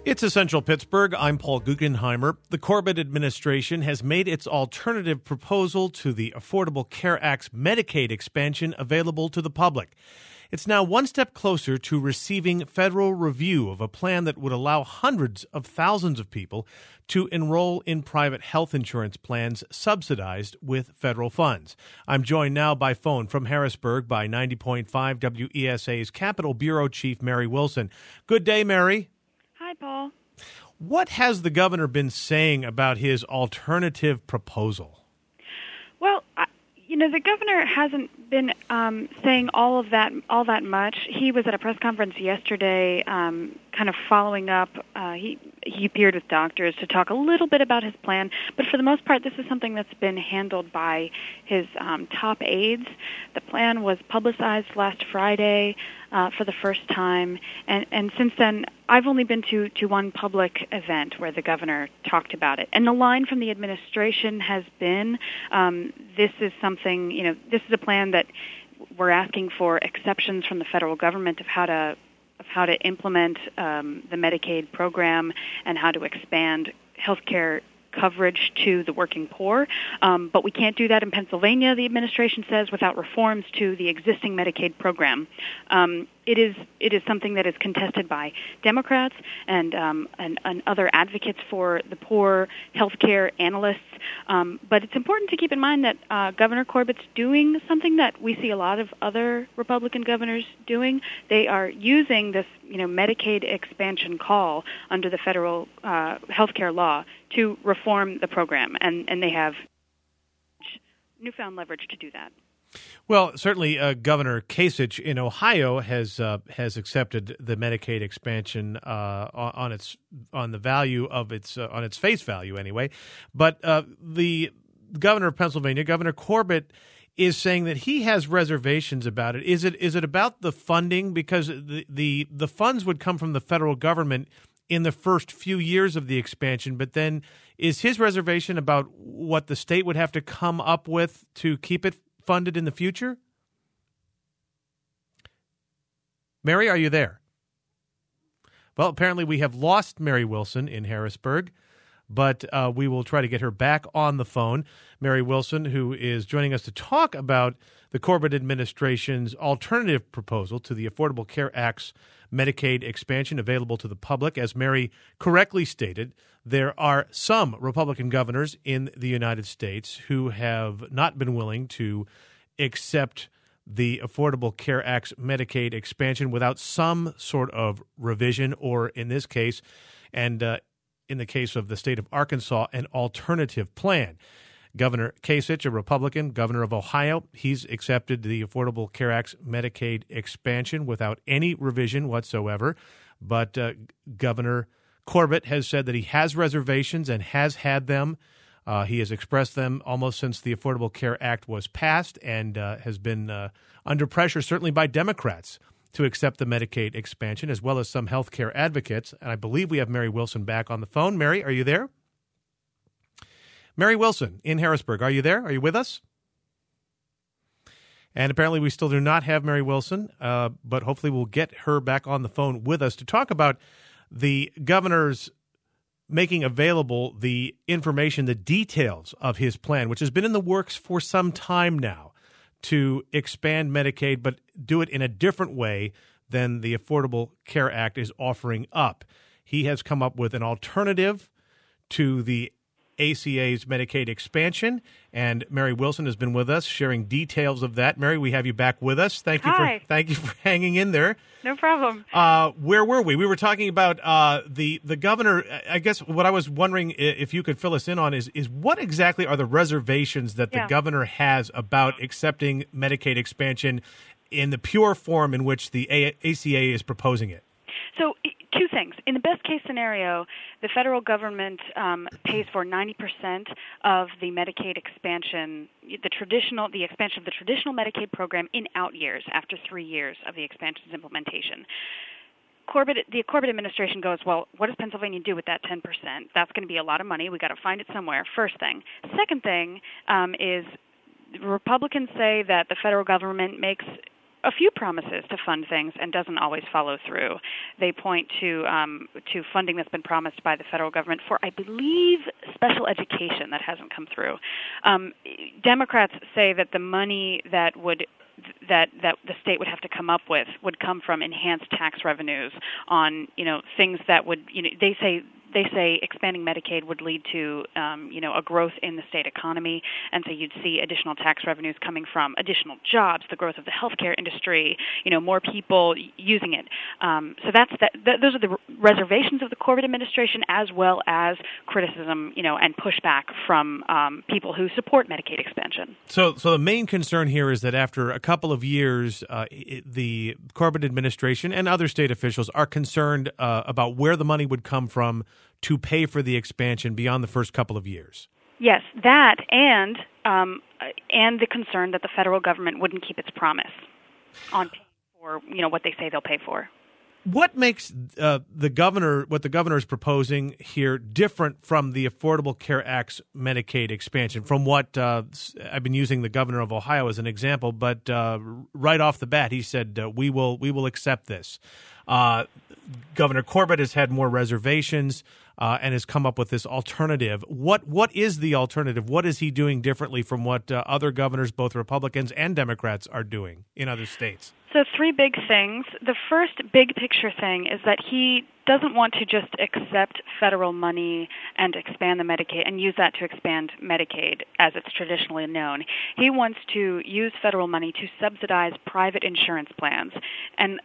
It's Essential Pittsburgh. I'm Paul Guggenheimer. The Corbett administration has made its alternative proposal to the Affordable Care Act's Medicaid expansion available to the public. It's now one step closer to receiving federal review of a plan that would allow hundreds of thousands of people to enroll in private health insurance plans subsidized with federal funds. I'm joined now by phone from Harrisburg by 90.5 WESA's Capitol Bureau Chief Mary Wilson. Good day, Mary. Hi, Paul. What has the governor been saying about his alternative proposal? Well, the governor hasn't been saying all that much. He was at a press conference yesterday, kind of following up. He appeared with doctors to talk a little bit about his plan, but for the most part, this is something that's been handled by his top aides. The plan was publicized last Friday for the first time, and since then, I've only been to one public event where the governor talked about it. And the line from the administration has been, this is something, this is a plan that we're asking for exceptions from the federal government of how to implement the Medicaid program and how to expand healthcare coverage to the working poor. But we can't do that in Pennsylvania, the administration says, without reforms to the existing Medicaid program. It is something that is contested by Democrats and other advocates for the poor, healthcare analysts. But it's important to keep in mind that Governor Corbett's doing something that we see a lot of other Republican governors doing. They are using this, Medicaid expansion call under the federal healthcare law to reform the program, and they have newfound leverage to do that. Well, certainly, Governor Kasich in Ohio has accepted the Medicaid expansion on the value of its on its face value anyway. But the governor of Pennsylvania, Governor Corbett, is saying that he has reservations about it. Is it about the funding? Because the funds would come from the federal government in the first few years of the expansion, but then is his reservation about what the state would have to come up with to keep it funded in the future? Mary, are you there? Well, apparently we have lost Mary Wilson in Harrisburg, but we will try to get her back on the phone. Mary Wilson, who is joining us to talk about the Corbett administration's alternative proposal to the Affordable Care Act's Medicaid expansion available to the public. As Mary correctly stated, there are some Republican governors in the United States who have not been willing to accept the Affordable Care Act's Medicaid expansion without some sort of revision, or in this case, and in the case of the state of Arkansas, an alternative plan. Governor Kasich, a Republican, governor of Ohio, he's accepted the Affordable Care Act's Medicaid expansion without any revision whatsoever. But Governor Corbett has said that he has reservations and has had them. He has expressed them almost since the Affordable Care Act was passed, and has been under pressure, certainly by Democrats, to accept the Medicaid expansion, as well as some health care advocates. And I believe we have Mary Wilson back on the phone. Mary, are you there? Mary Wilson in Harrisburg, are you there? Are you with us? And apparently we still do not have Mary Wilson, but hopefully we'll get her back on the phone with us to talk about the governor's making available the information, the details of his plan, which has been in the works for some time now, to expand Medicaid, but do it in a different way than the Affordable Care Act is offering up. He has come up with an alternative to the ACA's Medicaid expansion, and Mary Wilson has been with us sharing details of that. Mary, we have you back with us. Thank you for hanging in there. No problem. Where were we? We were talking about the governor. I guess what I was wondering if you could fill us in on is what exactly are the reservations that the governor has about accepting Medicaid expansion in the pure form in which the ACA is proposing it? So two things. In the best case scenario, the federal government pays for 90% of the Medicaid expansion, the expansion of the traditional Medicaid program in out years, after 3 years of the expansion's implementation. The Corbett administration goes, well, what does Pennsylvania do with that 10%? That's going to be a lot of money. We've got to find it somewhere, first thing. Second thing is Republicans say that the federal government makes a few promises to fund things and doesn't always follow through. They point to funding that's been promised by the federal government for, I believe, special education that hasn't come through. Democrats say that the money that the state would have to come up with would come from enhanced tax revenues on, things that would, they say expanding Medicaid would lead to, a growth in the state economy, and so you'd see additional tax revenues coming from additional jobs, the growth of the healthcare industry, more people using it. So those are the reservations of the Corbett administration, as well as criticism, and pushback from people who support Medicaid expansion. So the main concern here is that after a couple of years, the Corbett administration and other state officials are concerned about where the money would come from to pay for the expansion beyond the first couple of years. Yes, that and the concern that the federal government wouldn't keep its promise on paying for what they say they'll pay for. What makes what the governor is proposing here different from the Affordable Care Act's Medicaid expansion? From what I've been using the governor of Ohio as an example, but right off the bat, he said we will accept this. Governor Corbett has had more reservations and has come up with this alternative. What is the alternative? What is he doing differently from what other governors, both Republicans and Democrats, are doing in other states? So three big things. The first big picture thing is that he doesn't want to just accept federal money and expand the Medicaid and use that to expand Medicaid as it's traditionally known. He wants to use federal money to subsidize private insurance plans and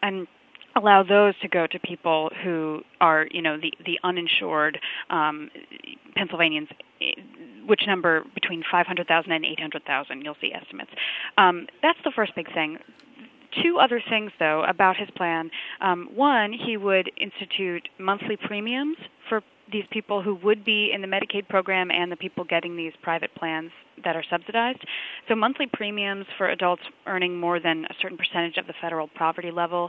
allow those to go to people who are, the uninsured Pennsylvanians, which number between 500,000 and 800,000. You'll see estimates. That's the first big thing. Two other things, though, about his plan. One, he would institute monthly premiums for these people who would be in the Medicaid program and the people getting these private plans that are subsidized. So monthly premiums for adults earning more than a certain percentage of the federal poverty level.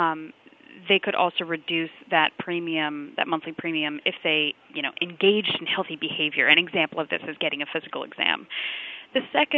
They could also reduce that monthly premium, if they, engaged in healthy behavior. An example of this is getting a physical exam. The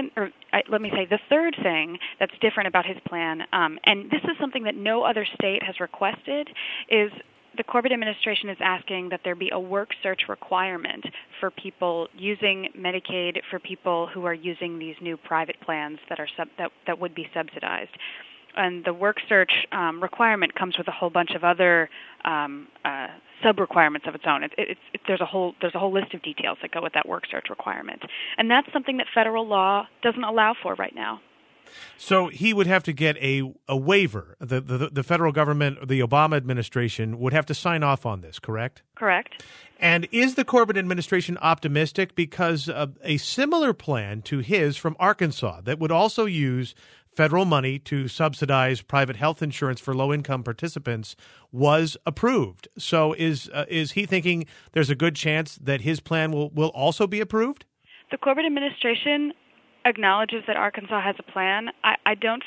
third thing that's different about his plan, and this is something that no other state has requested, is the Corbett administration is asking that there be a work search requirement for people using Medicaid, for people who are using these new private plans that would be subsidized. And the work search requirement comes with a whole bunch of other sub-requirements of its own. There's a whole list of details that go with that work search requirement, and that's something that federal law doesn't allow for right now. So he would have to get a waiver. The federal government, the Obama administration, would have to sign off on this, correct? Correct. And is the Corbett administration optimistic? Because a similar plan to his from Arkansas that would also use federal money to subsidize private health insurance for low-income participants was approved. So is he thinking there's a good chance that his plan will also be approved? The Corbett administration acknowledges that Arkansas has a plan. I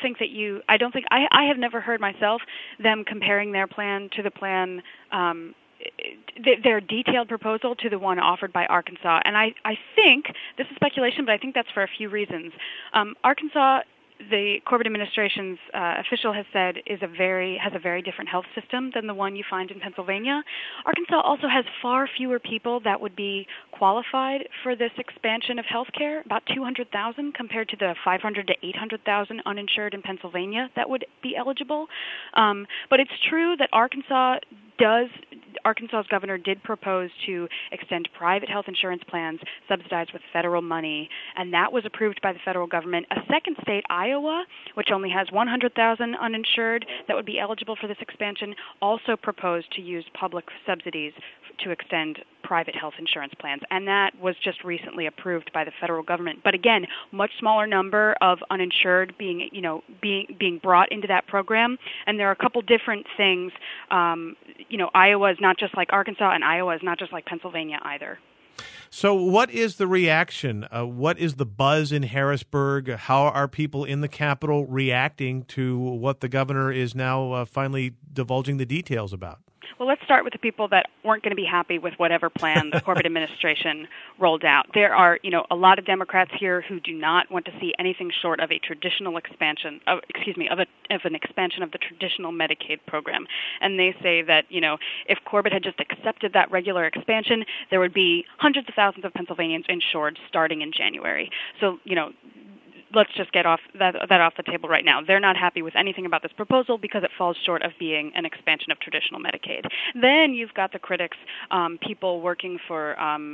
have never heard myself them comparing their plan to the plan, their detailed proposal to the one offered by Arkansas. And I think, this is speculation, but I think that's for a few reasons. Arkansas, the Corbett administration's official has said has a very different health system than the one you find in Pennsylvania. Arkansas also has far fewer people that would be qualified for this expansion of health care, about 200,000 compared to the 500 to 800,000 uninsured in Pennsylvania that would be eligible. But it's true that Arkansas's governor did propose to extend private health insurance plans subsidized with federal money, and that was approved by the federal government. A second state, Iowa, which only has 100,000 uninsured that would be eligible for this expansion, also proposed to use public subsidies to extend private health insurance plans, and that was just recently approved by the federal government. But again, much smaller number of uninsured being brought into that program, and there are a couple different things. Iowa is not just like Arkansas, and Iowa is not just like Pennsylvania either. So what is the reaction? What is the buzz in Harrisburg? How are people in the Capitol reacting to what the governor is now finally divulging the details about? Well, let's start with the people that weren't going to be happy with whatever plan the Corbett administration rolled out. There are, a lot of Democrats here who do not want to see anything short of a traditional expansion of an expansion of the traditional Medicaid program. And they say that, if Corbett had just accepted that regular expansion, there would be hundreds of thousands of Pennsylvanians insured starting in January. So, let's just get that off the table right now. They're not happy with anything about this proposal because it falls short of being an expansion of traditional Medicaid. Then you've got the critics, people working for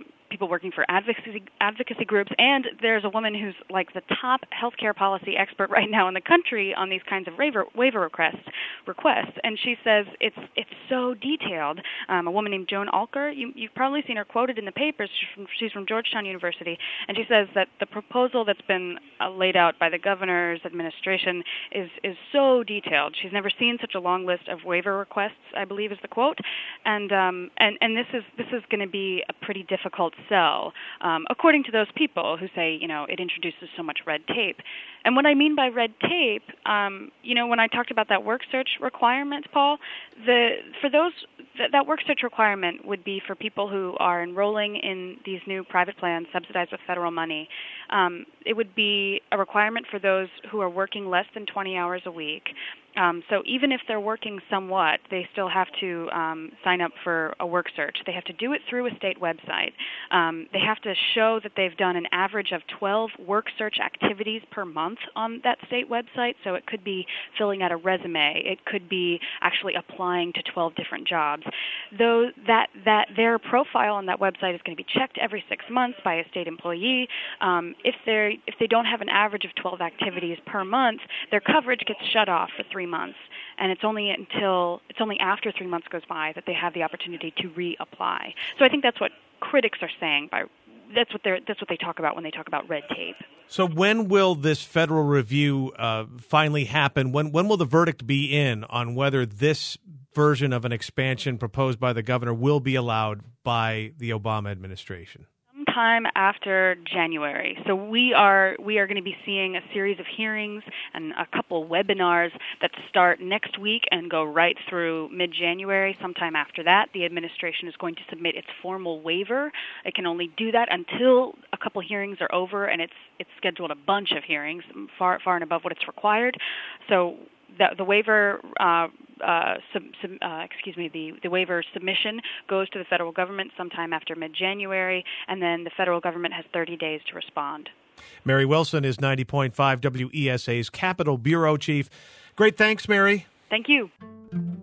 advocacy groups, and there's a woman who's like the top healthcare policy expert right now in the country on these kinds of waiver requests, and she says it's so detailed. A woman named Joan Alker, you've probably seen her quoted in the papers. She's from Georgetown University, and she says that the proposal that's been laid out by the governor's administration is so detailed. She's never seen such a long list of waiver requests, I believe is the quote, and this is going to be a pretty difficult sell, according to those people who say, it introduces so much red tape. And what I mean by red tape, when I talked about that work search requirement, Paul, that work search requirement would be for people who are enrolling in these new private plans subsidized with federal money. It would be a requirement for those who are working less than 20 hours a week. So even if they're working somewhat, they still have to sign up for a work search. They have to do it through a state website. They have to show that they've done an average of 12 work search activities per month on that state website. So it could be filling out a resume. It could be actually applying to 12 different jobs. Though that their profile on that website is going to be checked every 6 months by a state employee. If they don't have an average of 12 activities per month, their coverage gets shut off for 3 months, and it's only after 3 months goes by that they have the opportunity to reapply. So I think that's what critics are saying that's what they talk about when they talk about red tape. So when will this federal review finally happen? When will the verdict be in on whether this version of an expansion proposed by the governor will be allowed by the Obama administration? Sometime after January. So we are going to be seeing a series of hearings and a couple webinars that start next week and go right through mid-January. Sometime after that, the administration is going to submit its formal waiver. It can only do that until a couple hearings are over, and it's scheduled a bunch of hearings, far and above what it's required. So the waiver the waiver submission goes to the federal government sometime after mid-January, and then the federal government has 30 days to respond. Mary Wilson is 90.5 WESA's Capitol Bureau Chief. Great, thanks, Mary. Thank you.